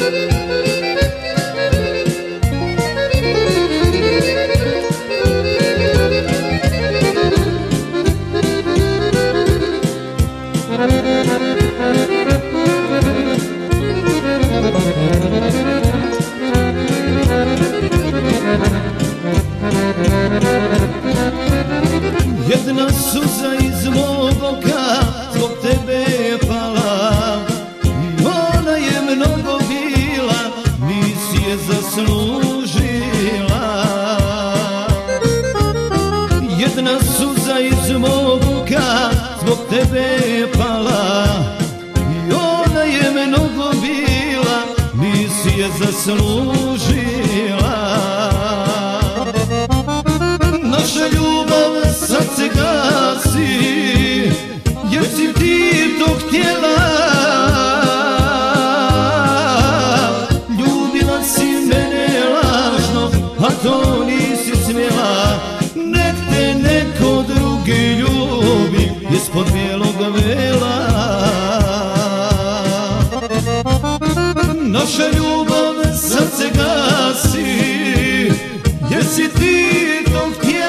Jedna suza iz mog oka zbog tebe je pala, i ona je mnogo bila, nisi je zaslužila. Jedna suza iz mog oka zbog tebe je pala, i ona je mnogo bila, nisi je zaslužila. Naša ljubav sad se gasi, jer si ti to htjela. Ljubila si mene lažno, a to nisi smjela. Nek te neko drugi ljubi ispod bijelog vela. Naša ljubav sad se gasi, jer si ti to htjela.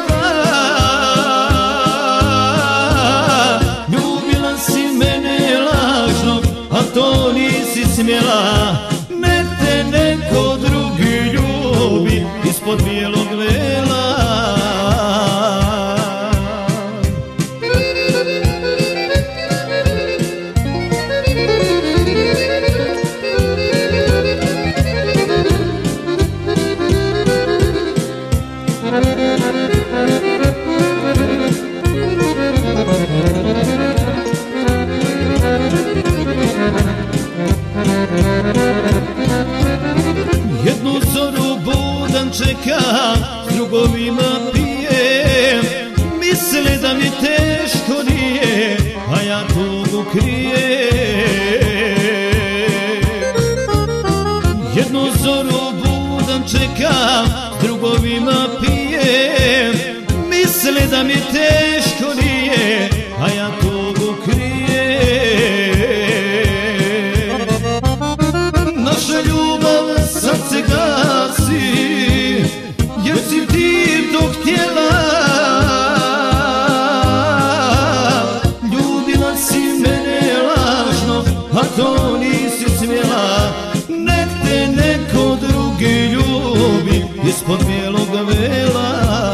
Ljubila si mene lažno, a to nisi smjela. Nek te neko drugi ljubi ispod bijelog vela. Jednu zoru budan čekam, s drugovima pijem, misle da mi teško nije, a ja tugu krijem. Jednu zoru budan čekam, s drugovima pijem, misle da mi teško nije, a ja tugu krijem. Naša ljubav sad se gasi, jer si ti to htjela. Ljubila si mene lažno, a to nisi smjela. Nek te neko drugi ljubi ispod bijelog vela.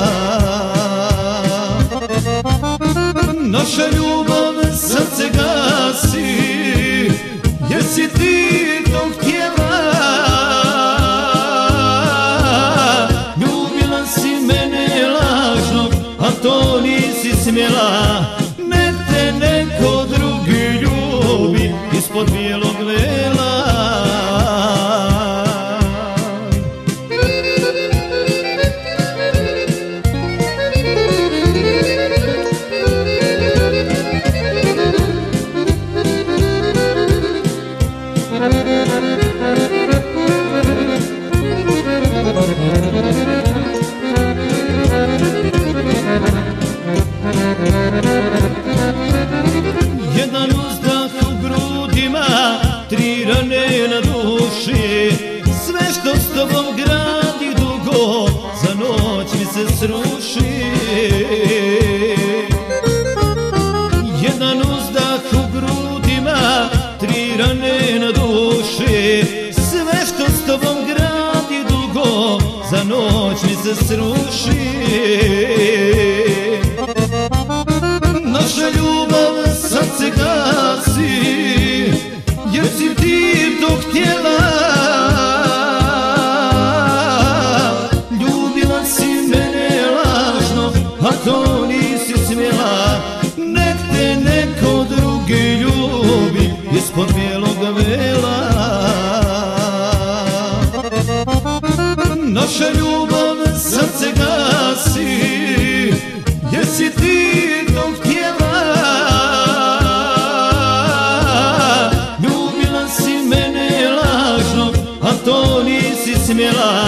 Naša ljubav sad se gasi, jer si ti to htjela. Ljubila si mene lažno, a to nisi smjela. Nek te neko drugi ljubi ispod bijelog vela. Jedan uzdah u grudima, tri rane na duši. Sve što s tobom gradi dugo, za noć mi se sruši. Jedan uzdah u grudima, tri rane na duši. Sve što s tobom gradi dugo, za noć mi se sruši. Naša ljubav sad se gasi, jer si ti to htjela. Ljubila si mene lažno, a to nisi smjela. Nek te neko drugi ljubi ispod bijelog vela. Naša ljubav sad se gasi, jer si ti to htjela. Ljubila si mene lažno, a to nisi smjela.